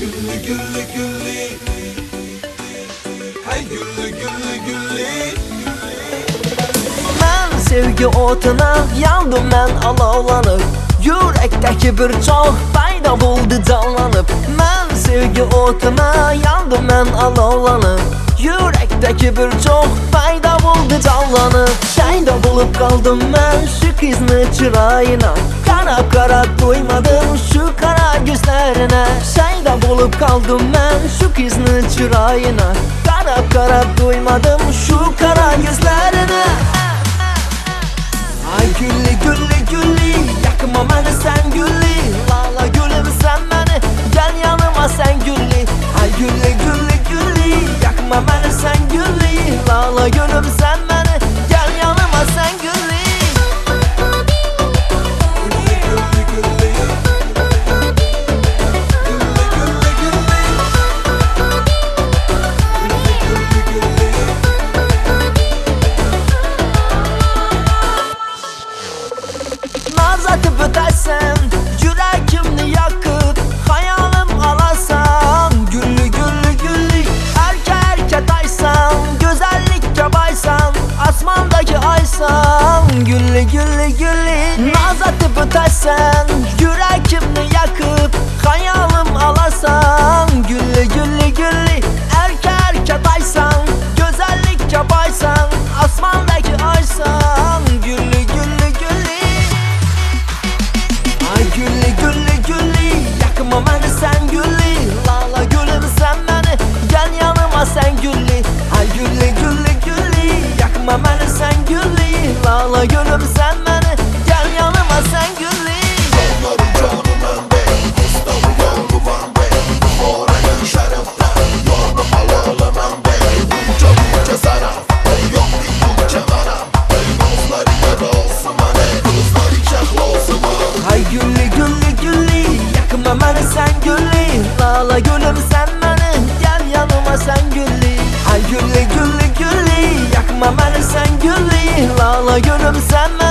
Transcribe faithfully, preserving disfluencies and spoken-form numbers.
güllü güllü güllü, hay güllü güllü güllü. Mən sevgi otuna yandım, mən alovlanıb. Yürekdeki bir çox fayda buldu canlanıb. Mən sevgi otuna yandım, mən alovlanıb. Yürekdeki bir çox fayda buldu canlanıb. Şayda bulup kaldım mən şu kızını çırayına. Kara kara doymadım şu kara gözlerine. Şayda bulup kaldım mən şu kızını çırayına. Kara kara doymadım şu kara gözlerine. Ay güllü güllü güllü, yakma beni sen güllü. Lala gülüm sen beni, gel yanıma sen güllü. Ay güllü güllü güllü, yakma beni sen güllü. Lala gülüm sen beni, gel yanıma sen güllü. Güllü güllü güllü, güllü güllü güllü, güllü güllü güllü. Naz atıp ötersen, yüreğimni yakıp hayalım alasan. Güllü güllü güllü, erke erke taysan. Güzellikçe baysan, asmandaki aysan. Güllü güllü güllü, naz atıp ötersen, yüreğimni yakıp hayalım alasan. Güllü güllü güllü, erke erke taysan. Güzellikçe baysan, asmandaki aysan. Güllü güllü güllü. Ay güllü güllü güllü, yakma beni sen güllü. Lala gülüm sen beni, gel yanıma sen güllü. Ay güllü güllü güllü, yakma beni sen güllü. Lala gülüm sen beni, gel yanıma sen güllü. Onların canı bende, dostları yoldu bende. Oraya şerefler, yolda halalı bende. Bunca bunca sana, yok bir bunca bana. Dostları yara olsun bana, kızları kehli olsun bana. Ay güllü güllü güllü, yakma beni sen güllü. Lala gülüm sen beni, gel yanıma sen güllü. Ay güllü güllü güllü, yakma beni sen güllü. Lala gülüm sen beni.